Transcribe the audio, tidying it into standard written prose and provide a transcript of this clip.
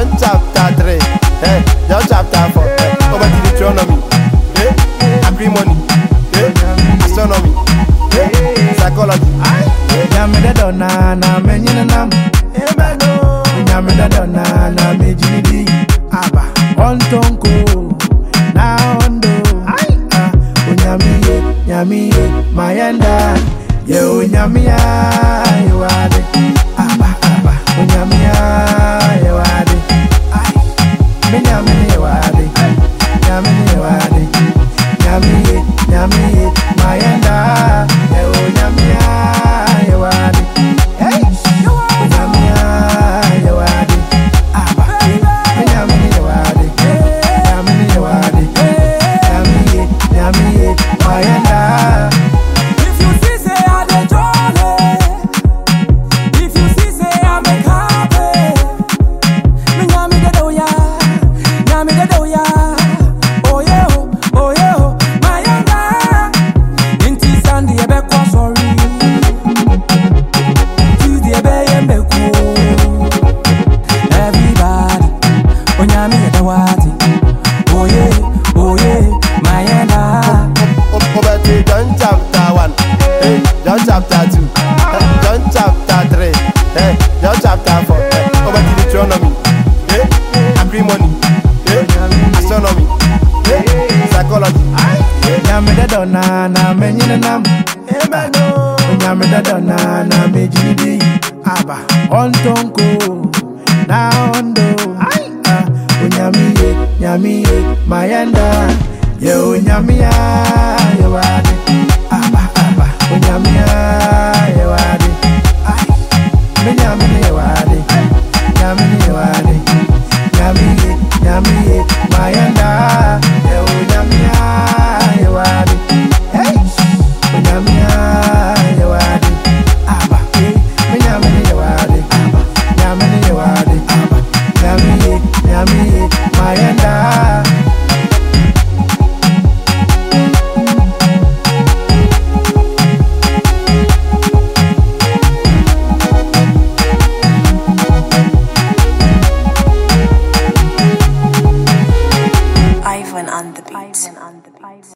chapter 3, John chapter 4, over to Deuteronomy, agrimony, astronomy, psychology. Nyamida dona na menyina nam. Nyamida dona na mejidi. Aba ontonko na ondo. Nyamiye mayenda. Ye unyamia yewade. Aba unyamia yewade. Menyamini yewade. Nyamini yewade. Nyamiye mayenda. Ye unyamia yewade. Unyamia yewade. Aba menyamini yewade. Nyamini yewade. Nyamiye mayenda. If you see say I dey jolly, if you see say I make happy, me nyami de doya, oh yeah, my yanga. Inti Sunday ebe kwa sorry, Tuesday ebe yembe cool. Everybody, oh nyami de wati, oh yeah, my yanga. Over to John chapter 1, John chapter 2, John chapter 3, John chapter 4, over to Deuteronomy, agrimony, astronomy, psychology. Nyamida dona na menyina nam. Nyamida dona na mejidi. Aba ontonko na ondo. Nyamiye mayenda. Ye unyamia yewade. Aba unyamia yewade. Menyamini yewade. Nyamini yewade. Nyamiye mayenda.